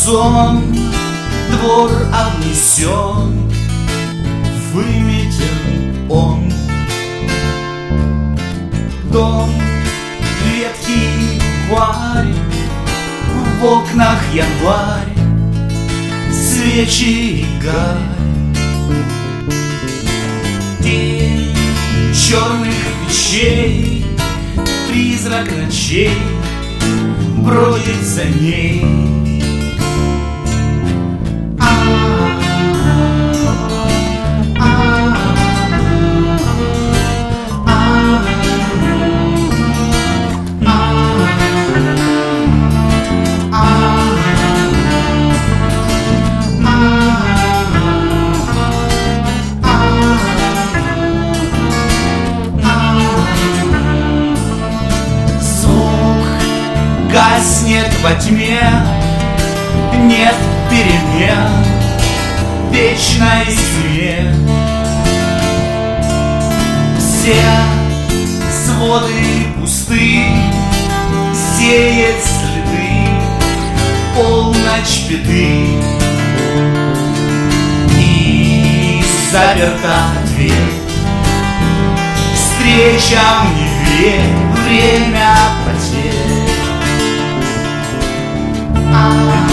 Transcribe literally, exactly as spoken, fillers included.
сон, двор обнесен, выметен он. Дом ветхий букварь, в окнах январь, свечи и гарь. Тень черных печей, призрак ночей бродит за ней. Гаснет во тьме, нет перемен, вечной тьме. Все своды пусты, сеет следы полночь беды. И заперта дверь, встречам не верь, время потерь. Ah